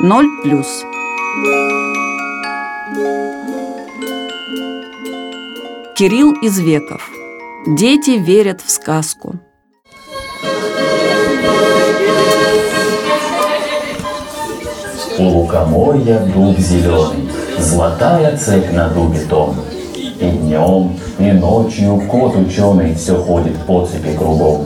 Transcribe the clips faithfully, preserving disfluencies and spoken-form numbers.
ноль плюс. Кирилл Извеков. Дети верят в сказку. У лукоморья дуб зеленый, золотая цепь на дубе том. И днем, и ночью кот ученый все ходит по цепи кругом.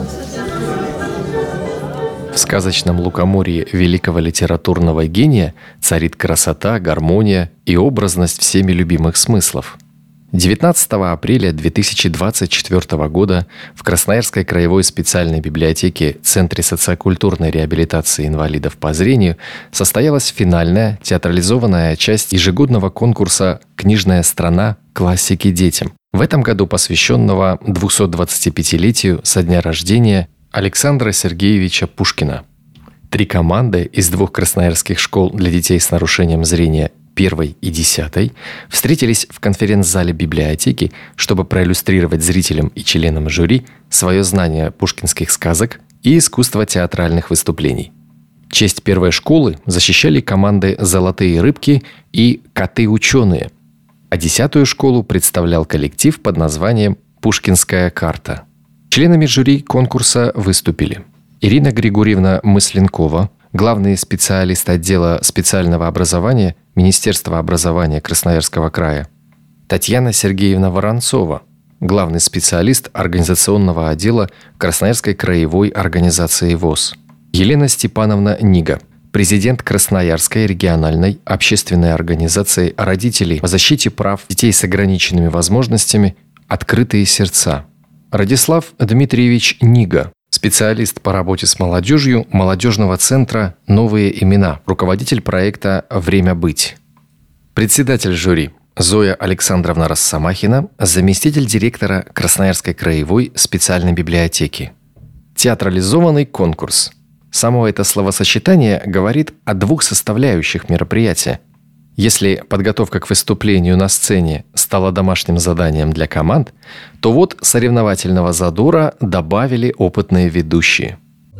В сказочном лукоморье великого литературного гения царит красота, гармония и образность всеми любимых смыслов. девятнадцатого апреля две тысячи двадцать четвёртого года в Красноярской краевой специальной библиотеке Центре социокультурной реабилитации инвалидов по зрению состоялась финальная театрализованная часть ежегодного конкурса «Книжная страна. Классики детям», в этом году посвященного двухсот двадцатипятилетию со дня рождения Александра Сергеевича Пушкина. Три команды из двух красноярских школ для детей с нарушением зрения первой и десятой встретились в конференц-зале библиотеки, чтобы проиллюстрировать зрителям и членам жюри свое знание пушкинских сказок и искусство театральных выступлений. Честь первой школы защищали команды «Золотые рыбки» и «Коты-ученые», а десятую школу представлял коллектив под названием «Пушкинская карта». Членами жюри конкурса выступили Ирина Григорьевна Мысленкова, главный специалист отдела специального образования Министерства образования Красноярского края, Татьяна Сергеевна Воронцова, главный специалист организационного отдела Красноярской краевой организации ВОС, Елена Степановна Нига, президент Красноярской региональной общественной организации родителей по защите прав детей с ограниченными возможностями «Открытые сердца», Радислав Дмитриевич Нига, специалист по работе с молодежью молодежного центра «Новые имена», руководитель проекта «Время быть». Председатель жюри Зоя Александровна Росомахина, заместитель директора Красноярской краевой специальной библиотеки. Театрализованный конкурс. Само это словосочетание говорит о двух составляющих мероприятия. Если подготовка к выступлению на сцене стала домашним заданием для команд, то вот соревновательного задора добавили опытные ведущие.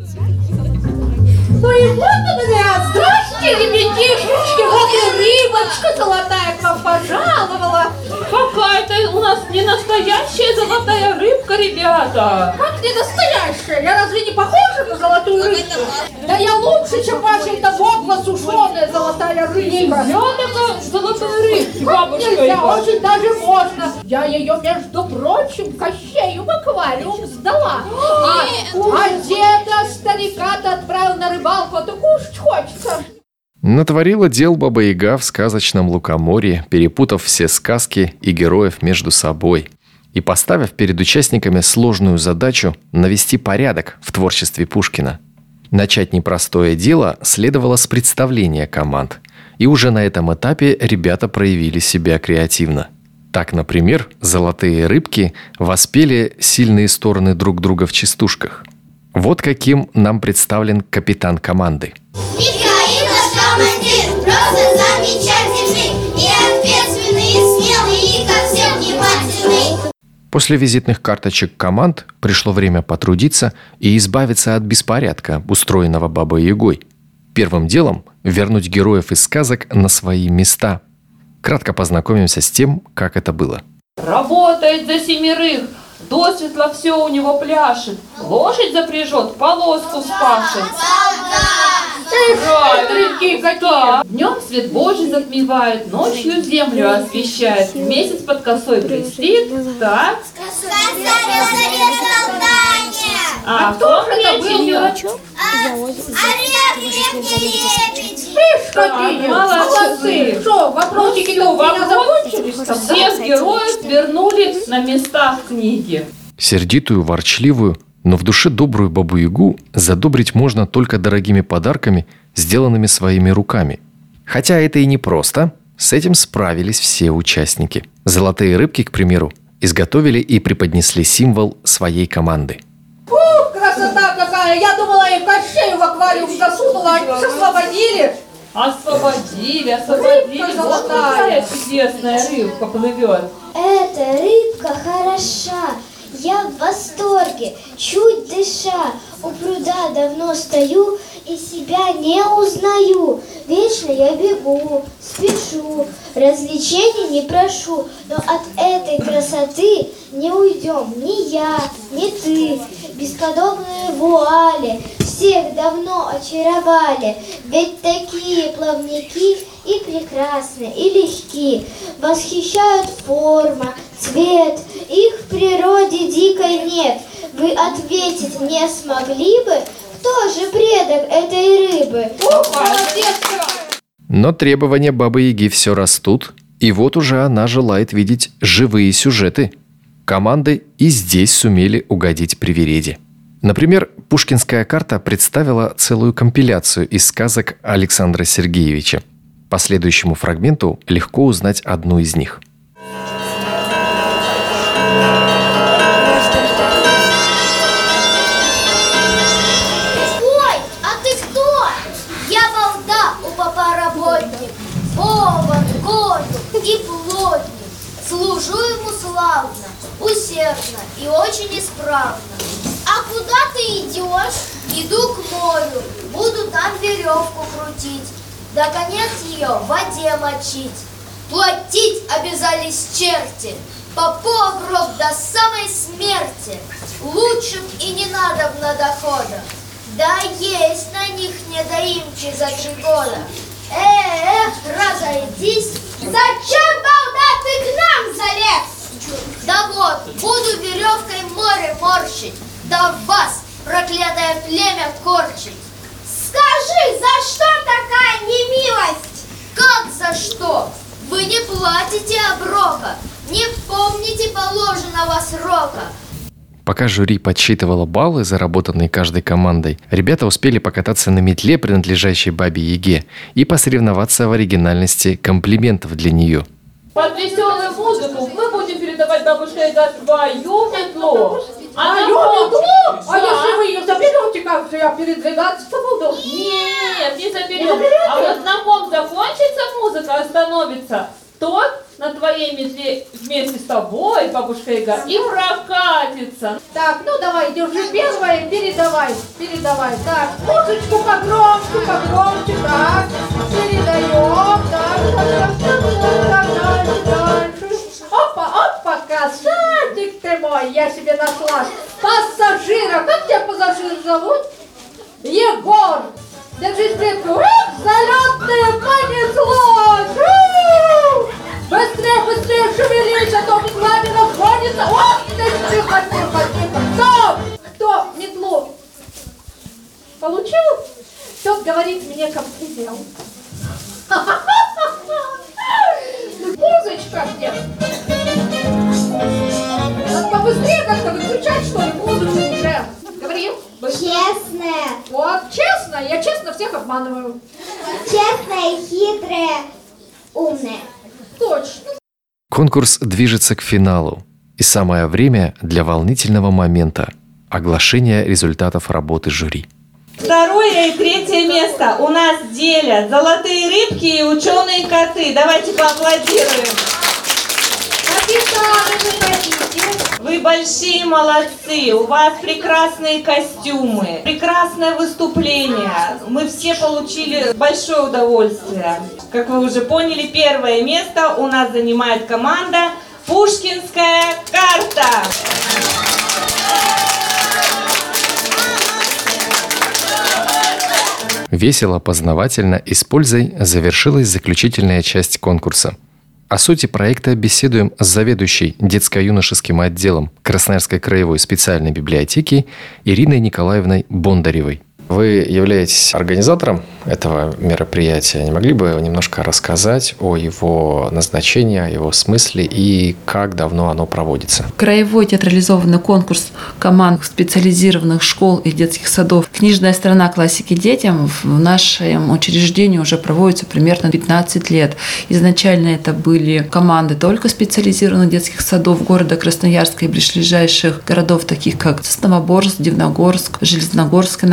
Ну и вот она, здрасте, ребятишечки, вот и рыбочка золотая к вам пожаловала. Какая-то у нас не настоящая золотая рыбка, ребята. Как не настоящая? Я разве не похожа на золотую рыбку? Да я лучше, чем ваша эта водла сушеная золотая рыбка. Нельзя такая золотая рыбка, бабушка. Нельзя, Ива. очень даже можно. Я ее, между прочим, Кощею в аквариум сдала. А, а деда старика-то отправил на рыбалку, а то кушать хочется. Натворила дел Баба-Яга в сказочном лукоморье, перепутав все сказки и героев между собой и поставив перед участниками сложную задачу навести порядок в творчестве Пушкина. Начать непростое дело следовало с представления команд, и уже на этом этапе ребята проявили себя креативно. Так, например, «Золотые рыбки» воспели сильные стороны друг друга в частушках. Вот каким нам представлен капитан команды. Командир, просто замечательный и ответственный, и смелый, и ко всем внимательный. После визитных карточек команд пришло время потрудиться и избавиться от беспорядка, устроенного Бабой-Ягой. Первым делом вернуть героев из сказок на свои места. Кратко познакомимся с тем, как это было. Работает за семерых, досветло все у него пляшет. Лошадь запряжет, полоску спашет. Хитренькие какие! Днем свет Божий затмевает, ночью землю освещает. Месяц под косой блестит, так. А кто же это был? Ишь, какие! Молодцы! Что, вопросики-то у меня закончились? Всех героев вернули на места в книге. Сердитую, ворчливую, но в душе добрую Бабу-Ягу задобрить можно только дорогими подарками, сделанными своими руками. Хотя это и не просто, с этим справились все участники. «Золотые рыбки», к примеру, изготовили и преподнесли символ своей команды. Ух, красота какая! Я думала, я Кощею в аквариум засунула, они же освободили. Освободили, освободили. Рыбка Вот золотая. какая чудесная рыбка плывет. Эта рыбка хороша, я в восторге, чуть дыша. У пруда давно стою и себя не узнаю. Вечно я бегу, спешу, развлечений не прошу. Но от этой красоты не уйдем ни я, ни ты. Бесподобные вуали всех давно очаровали. Ведь такие плавники и прекрасны, и легки. Восхищают форма, цвет, их в природе дикой нет. Вы ответить не смогли бы, кто же предок этой рыбы? Но требования Бабы-Яги все растут, и вот уже она желает видеть живые сюжеты. Команды и здесь сумели угодить Привереде. Например, пушкинская карта представила целую компиляцию из сказок Александра Сергеевича. По следующему фрагменту легко узнать одну из них. Ой, а ты кто? Я балда у папа работник, повар, конюх и плотник. Служу ему славно, усердно и очень исправно. А куда ты идешь? Иду к морю, буду там веревку крутить, да конец ее в воде мочить. Платить обязались черти, попов гроб до самой смерти. Лучшим и не надобно дохода, да есть на них недоимки за три года. Эх, разойдись. Зачем, балда, ты к нам залез? Да вот, буду веревкой море морщить, да вас, проклятое племя, корчить. Скажи, за что такая немилость? Как за что? Вы не платите оброка, не помните положенного срока. Пока жюри подсчитывало баллы, заработанные каждой командой, ребята успели покататься на метле, принадлежащей Бабе-Яге, и посоревноваться в оригинальности комплиментов для нее. Под веселую музыку мы будем передавать бабушке Яга твою метлу. А на я фон- метлу? А Да. если вы ее заберете, как же я передвигаться буду? Нет, не заберем. Не заберете? А вот на ком закончится музыка, остановится, тот на твоей метле вместе с тобой, бабушка Яга, и прокатится. Так, ну давай, держи первое, передавай, передавай. Так, музычку погромче, погромче, так, передаем, так, так, так, так, так, дальше, дальше. Опа, опа, красавчик ты мой, я себе нашла пассажира. Как тебя пассажир зовут? Егор. Держись крепко. Ух, залетное понеслось. Ух! Быстрее, быстрее шевелись, а то метла не находится. Ох, ты, тихо, тихо, тихо. Стоп! Кто метлу получил, тот говорит мне комплимент. Музычка где? Надо побыстрее как-то выключать, что ли, музыку уже. Говори. Быстрее. Честная, Вот, честно, я честно всех обманываю. честная, хитрая, умная. Точно. Конкурс движется к финалу, и самое время для волнительного момента – оглашения результатов работы жюри. Второе и третье место у нас делят золотые рыбки и ученые коты. Давайте поаплодируем. Капитаны, вы хотите? Вы большие молодцы, у вас прекрасные костюмы, прекрасное выступление. Мы все получили большое удовольствие. Как вы уже поняли, первое место у нас занимает команда «Пушкинская карта». Весело, познавательно и с пользой завершилась заключительная часть конкурса. О сути проекта беседуем с заведующей детско-юношеским отделом Красноярской краевой специальной библиотеки Ириной Николаевной Бондаревой. Вы являетесь организатором этого мероприятия. Не могли бы немножко рассказать о его назначении, о его смысле и как давно оно проводится? Краевой театрализованный конкурс команд специализированных школ и детских садов «Книжная страна классики детям» в нашем учреждении уже проводится примерно пятнадцать лет. Изначально это были команды только специализированных детских садов города Красноярска и ближайших городов, таких как Сосновоборск, Дивногорск, Железногорск иногда участвовали.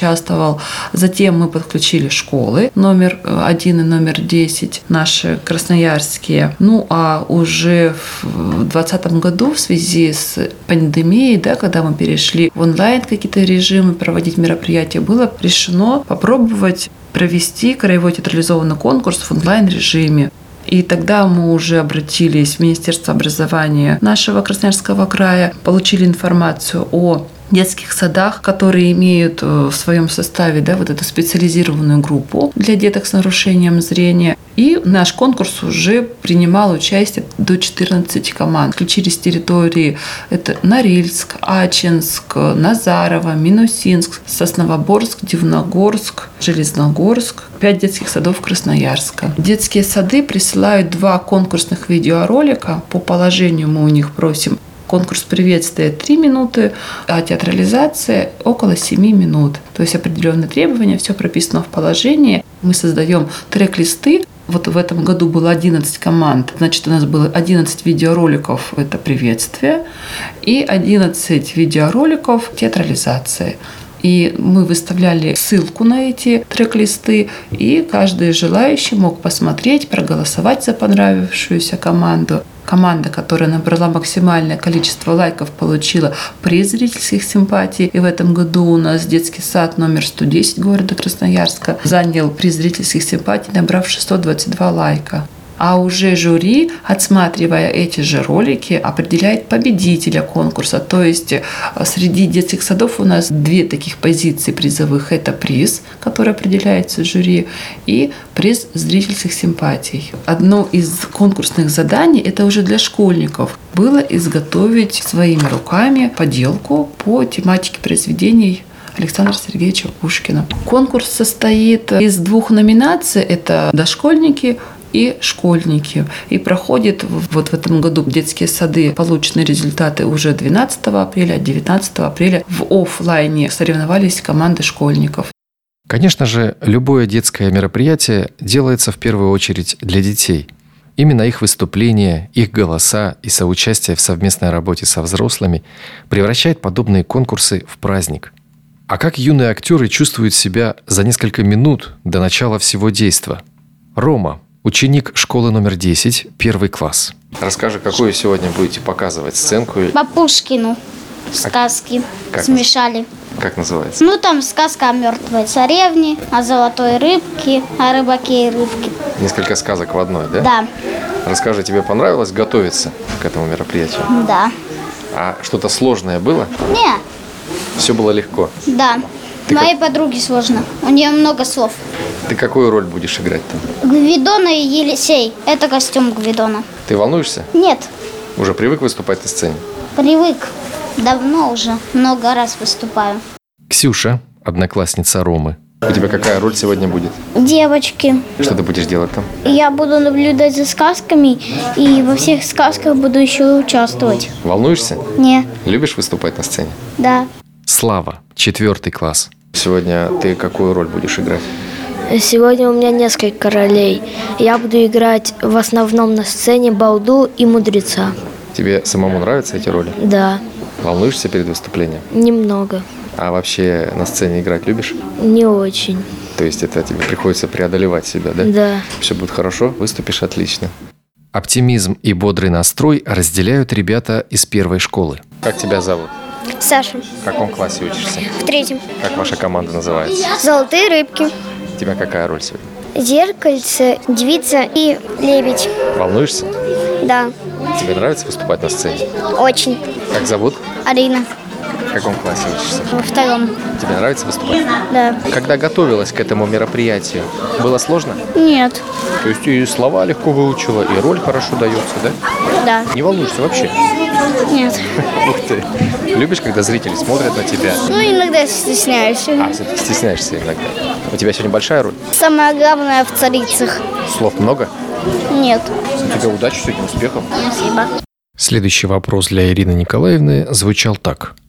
участвовал. Затем мы подключили школы номер один и номер десять, наши красноярские. Ну, а уже в двадцатом году в связи с пандемией, да, когда мы перешли в онлайн какие-то режимы, проводить мероприятия, было решено попробовать провести краевой театрализованный конкурс в онлайн-режиме. И тогда мы уже обратились в Министерство образования нашего Красноярского края, получили информацию о детских садах, которые имеют в своем составе, да, вот эту специализированную группу для деток с нарушением зрения. И наш конкурс уже принимал участие до четырнадцати команд. Включились территории это Норильск, Ачинск, Назарово, Минусинск, Сосновоборск, Дивногорск, Железногорск, пять детских садов Красноярска. Детские сады присылают два конкурсных видеоролика. По положению мы у них просим конкурс приветствия три минуты, а театрализация около семи минут. То есть определенные требования, все прописано в положении. Мы создаем трек-листы. Вот в этом году было одиннадцать команд. Значит, у нас было одиннадцать видеороликов, это приветствие, и одиннадцать видеороликов театрализации. И мы выставляли ссылку на эти трек-листы, и каждый желающий мог посмотреть, проголосовать за понравившуюся команду. Команда, которая набрала максимальное количество лайков, получила приз зрительских симпатий. И в этом году у нас детский сад номер сто десять города Красноярска занял приз зрительских симпатий, набрав шестьсот двадцать два лайка. А уже жюри, отсматривая эти же ролики, определяет победителя конкурса. То есть среди детских садов у нас две таких позиции призовых. Это приз, который определяется жюри, и приз зрительских симпатий. Одно из конкурсных заданий, это уже для школьников, было изготовить своими руками поделку по тематике произведений Александра Сергеевича Пушкина. Конкурс состоит из двух номинаций. Это дошкольники и школьники. И проходит вот в этом году детские сады, полученные результаты уже двенадцатого апреля, девятнадцатого апреля. В офлайне соревновались команды школьников. Конечно же, любое детское мероприятие делается в первую очередь для детей. Именно их выступления, их голоса и соучастие в совместной работе со взрослыми превращает подобные конкурсы в праздник. А как юные актеры чувствуют себя за несколько минут до начала всего действа? Рома, ученик школы номер десять, первый класс. Расскажи, какую сегодня будете показывать сценку? По Пушкину сказки как смешали. Как называется? Ну, там сказка о мертвой царевне, о золотой рыбке, о рыбаке и рыбке. Несколько сказок в одной, да? Да. Расскажи, тебе понравилось готовиться к этому мероприятию? Да. А что-то сложное было? Не. Все было легко? Да. Ты Моей как... подруге сложно. У нее много слов. Ты какую роль будешь играть там? Гвидона и Елисей. Это костюм Гвидона. Ты волнуешься? Нет. Уже привык выступать на сцене? Привык. Давно уже. Много раз выступаю. Ксюша, одноклассница Ромы. У тебя какая роль сегодня будет? Девочки. Что ты будешь делать там? Я буду наблюдать за сказками и во всех сказках буду еще участвовать. Волнуешься? Не. Любишь выступать на сцене? Да. Слава, четвертый класс. Сегодня ты какую роль будешь играть? Сегодня у меня несколько ролей. Я буду играть в основном на сцене балду и мудреца. Тебе самому нравятся эти роли? Да. Волнуешься перед выступлением? Немного. А вообще на сцене играть любишь? Не очень. То есть это тебе приходится преодолевать себя, да? Да. Все будет хорошо, выступишь отлично. Оптимизм и бодрый настрой разделяют ребята из первой школы. Как тебя зовут? Саша. В каком классе учишься? В третьем. Как ваша команда называется? Золотые рыбки. У тебя какая роль сегодня? Зеркальце, девица и лебедь. Волнуешься? Да. Тебе нравится выступать на сцене? Очень. Как зовут? Арина. В каком классе учишься? Во втором. Тебе нравится выступать? Да. Когда готовилась к этому мероприятию, было сложно? Нет. То есть и слова легко выучила, и роль хорошо дается, да? Да. Не волнуешься вообще? Нет. Ух ты. Любишь, когда зрители смотрят на тебя? Ну, иногда стесняюсь. А, все-таки стесняешься иногда. У тебя сегодня большая роль? Самое главное в царицах. Слов много? Нет. У тебя удачи, сегодня успехов. Спасибо. Следующий вопрос для Ирины Николаевны звучал так.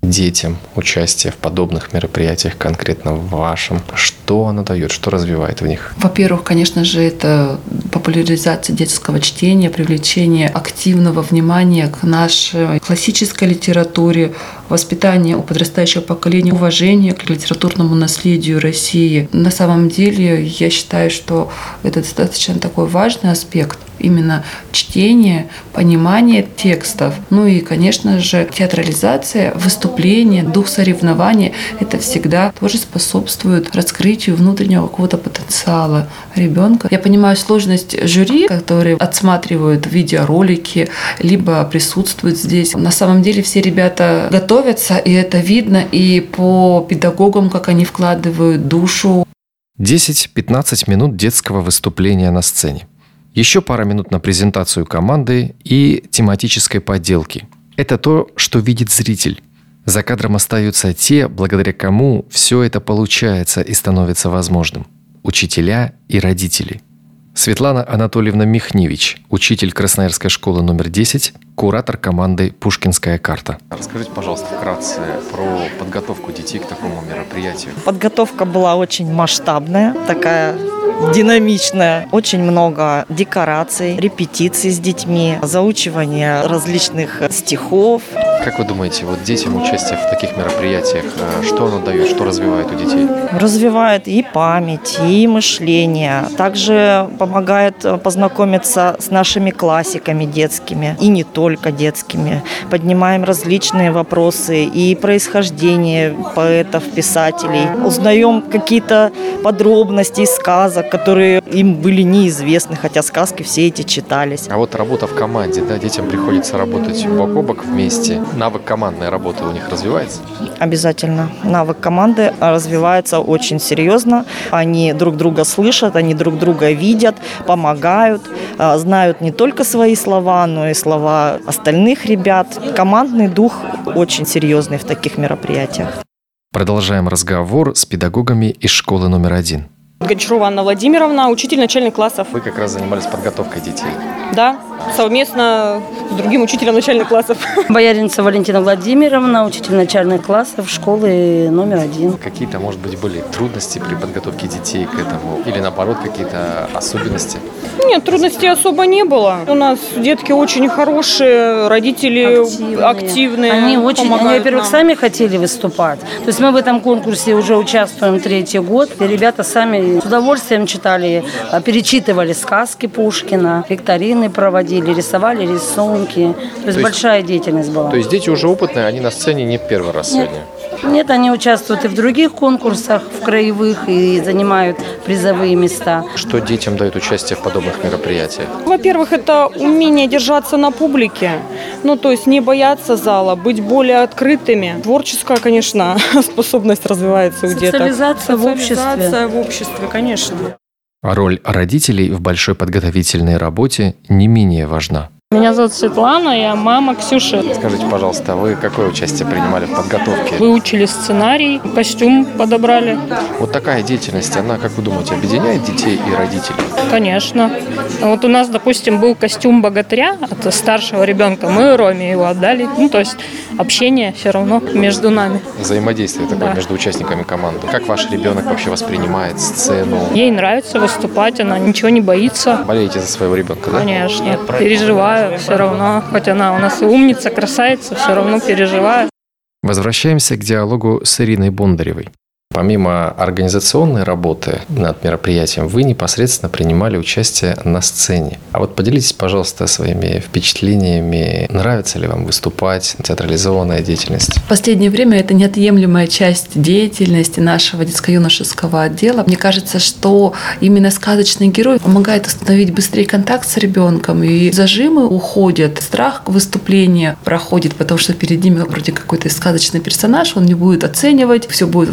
детям участие в подобных мероприятиях, конкретно в вашем? Что оно дает, что развивает в них? Во-первых, конечно же, это популяризация детского чтения, привлечение активного внимания к нашей классической литературе, воспитание у подрастающего поколения уважения к литературному наследию России. На самом деле, я считаю, что это достаточно такой важный аспект. Именно чтение, понимание текстов. Ну и, конечно же, театрализация, выступление, дух соревнования – это всегда тоже способствует раскрытию внутреннего какого-то потенциала ребенка. Я понимаю сложность жюри, которые отсматривают видеоролики, либо присутствуют здесь. На самом деле все ребята готовятся, и это видно и по педагогам, как они вкладывают душу. десять-пятнадцать минут детского выступления на сцене. Еще пара минут на презентацию команды и тематической подделки. Это то, что видит зритель. За кадром остаются те, благодаря кому все это получается и становится возможным. Учителя и родители. Светлана Анатольевна Михневич, учитель Красноярской школы номер десять, куратор команды «Пушкинская карта». Расскажите, пожалуйста, вкратце про подготовку детей к такому мероприятию. Подготовка была очень масштабная, такая динамичная. Очень много декораций, репетиций с детьми, заучивание различных стихов. Как вы думаете, вот детям участие в таких мероприятиях, что оно дает, что развивает у детей? Развивает и память, и мышление. Также помогает познакомиться с нашими классиками детскими, и не только детскими. Поднимаем различные вопросы и происхождение поэтов, писателей. Узнаем какие-то подробности из сказок, которые им были неизвестны, хотя сказки все эти читались. А вот работа в команде, да, детям приходится работать бок о бок вместе. Навык командной работы у них развивается? Обязательно. Навык команды развивается очень серьезно. Они друг друга слышат, они друг друга видят, помогают, знают не только свои слова, но и слова остальных ребят. Командный дух очень серьезный в таких мероприятиях. Продолжаем разговор с педагогами из школы номер один. Гончарова Анна Владимировна, учитель начальных классов. Вы как раз занимались подготовкой детей? Да, совместно с другим учителем начальных классов. Бояринца Валентина Владимировна, учитель начальных классов школы номер один. Какие-то, может быть, были трудности при подготовке детей к этому? Или, наоборот, какие-то особенности? Нет, трудностей особо не было. У нас детки очень хорошие, родители активные. активные они очень, они, во-первых, нам. сами хотели выступать. То есть мы в этом конкурсе уже участвуем третий год. И ребята сами с удовольствием читали, перечитывали сказки Пушкина, викторины проводили, рисовали рисунки. То есть, то большая есть, деятельность была. То есть дети уже опытные, они на сцене не в первый раз Нет. сегодня? Нет, они участвуют и в других конкурсах, в краевых, и занимают призовые места. Что детям дает участие в подобных мероприятиях? Во-первых, это умение держаться на публике. Ну, то есть не бояться зала, быть более открытыми. Творческая, конечно, способность развивается у деток. Социализация в обществе. Социализация в обществе, конечно. Роль родителей в большой подготовительной работе не менее важна. Меня зовут Светлана, я мама Ксюши. Скажите, пожалуйста, вы какое участие принимали в подготовке? Выучили сценарий, костюм подобрали. Вот такая деятельность, она, как вы думаете, объединяет детей и родителей? Конечно. Вот у нас, допустим, был костюм богатыря от старшего ребенка. Мы Роме его отдали. Ну, то есть общение все равно между нами. Взаимодействие такое да. между участниками команды. Как ваш ребенок вообще воспринимает сцену? Ей нравится выступать, она ничего не боится. Болеете за своего ребенка, да? Конечно. Переживаю. Все равно, хоть она у нас и умница, красавица, все равно переживаю. Возвращаемся к диалогу с Ириной Бондаревой. Помимо организационной работы над мероприятием, вы непосредственно принимали участие на сцене. А вот поделитесь, пожалуйста, своими впечатлениями. Нравится ли вам выступать, театрализованная деятельность? В последнее время это неотъемлемая часть деятельности нашего детско-юношеского отдела. Мне кажется, что именно сказочный герой помогает установить быстрее контакт с ребенком, и зажимы уходят, страх выступления проходит, потому что перед ним вроде какой-то сказочный персонаж, он не будет оценивать, все будет в формате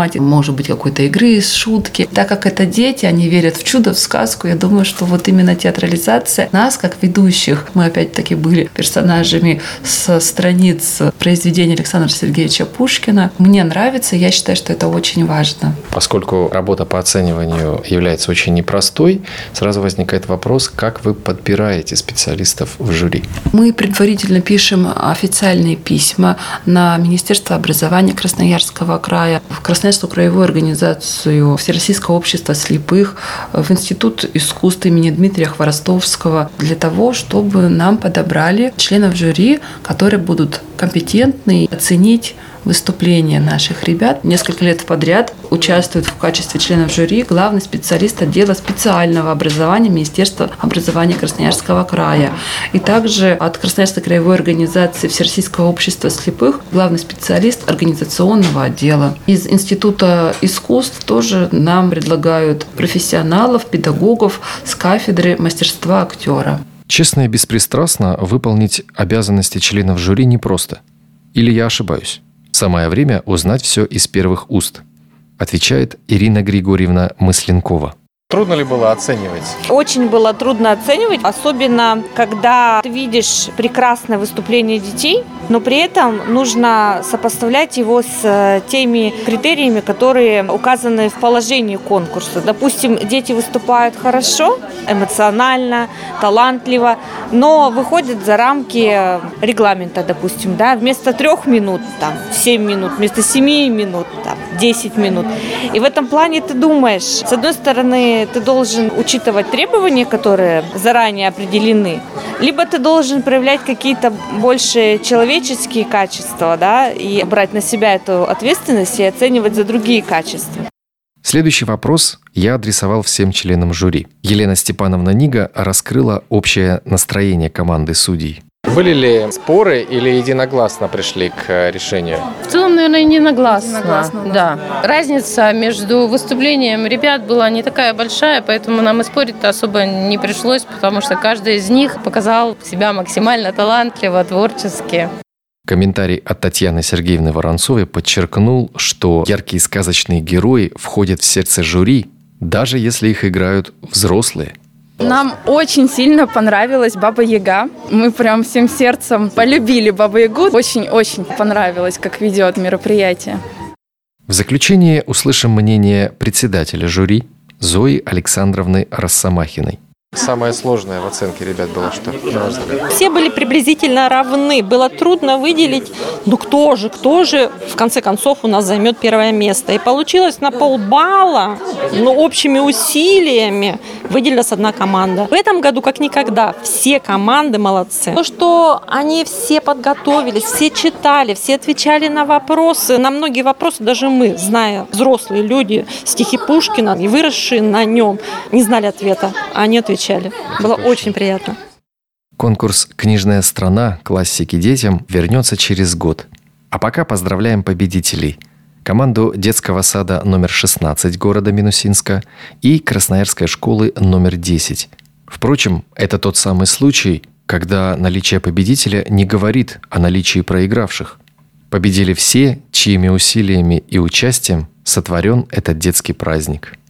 формате, может быть, какой-то игры, шутки. Так как это дети, они верят в чудо, в сказку, я думаю, что вот именно театрализация нас, как ведущих, мы опять-таки были персонажами со страниц произведения Александра Сергеевича Пушкина, мне нравится, я считаю, что это очень важно. Поскольку работа по оцениванию является очень непростой, сразу возникает вопрос, как вы подбираете специалистов в жюри? Мы предварительно пишем официальные письма на Министерство образования Красноярского края, в Красноярскую краевую организацию Всероссийского общества слепых, в Институт искусств имени Дмитрия Хворостовского, для того, чтобы нам подобрали членов жюри, которые будут компетентны оценить выступления наших ребят. Несколько лет подряд участвует в качестве членов жюри главный специалист отдела специального образования Министерства образования Красноярского края. И также от Красноярской краевой организации Всероссийского общества слепых главный специалист организационного отдела. Из Института искусств тоже нам предлагают профессионалов, педагогов с кафедры мастерства актера. Честно и беспристрастно выполнить обязанности членов жюри непросто. Или я ошибаюсь? Самое время узнать все из первых уст, отвечает Ирина Григорьевна Мысленкова. Трудно ли было оценивать? Очень было трудно оценивать, особенно когда ты видишь прекрасное выступление детей, но при этом нужно сопоставлять его с теми критериями, которые указаны в положении конкурса. Допустим, дети выступают хорошо, эмоционально, талантливо, но выходят за рамки регламента, допустим, да, вместо трех минут, там, семь минут, вместо семи минут, там, десять минут. И в этом плане ты думаешь, с одной стороны, ты должен учитывать требования, которые заранее определены, либо ты должен проявлять какие-то больше человеческие качества, да, и брать на себя эту ответственность и оценивать за другие качества. Следующий вопрос я адресовал всем членам жюри. Елена Степановна Нига раскрыла общее настроение команды судей. Были ли споры или единогласно пришли к решению? В целом, наверное, единогласно. единогласно да. Да. Разница между выступлением ребят была не такая большая, поэтому нам и спорить-то особо не пришлось, потому что каждый из них показал себя максимально талантливо, творчески. Комментарий от Татьяны Сергеевны Воронцовой подчеркнул, что яркие сказочные герои входят в сердце жюри, даже если их играют взрослые. Нам очень сильно понравилась Баба Яга. Мы прям всем сердцем полюбили Бабу Ягу. Очень-очень понравилось, как ведет мероприятие. В заключение услышим мнение председателя жюри Зои Александровны Росомахиной. Самое сложное в оценке ребят было что? Все были приблизительно равны. Было трудно выделить, ну кто же, кто же в конце концов у нас займет первое место. И получилось на полбалла, но общими усилиями выделилась одна команда. В этом году, как никогда, все команды молодцы. То, что они все подготовились, все читали, все отвечали на вопросы. На многие вопросы даже мы, зная взрослые люди, стихи Пушкина и выросшие на нем, не знали ответа, а они отвечали. Было очень приятно. Конкурс «Книжная страна. Классики детям» вернется через год. А пока поздравляем победителей. Команду детского сада номер шестнадцать города Минусинска и Красноярской школы номер десять. Впрочем, это тот самый случай, когда наличие победителя не говорит о наличии проигравших. Победили все, чьими усилиями и участием сотворен этот детский праздник.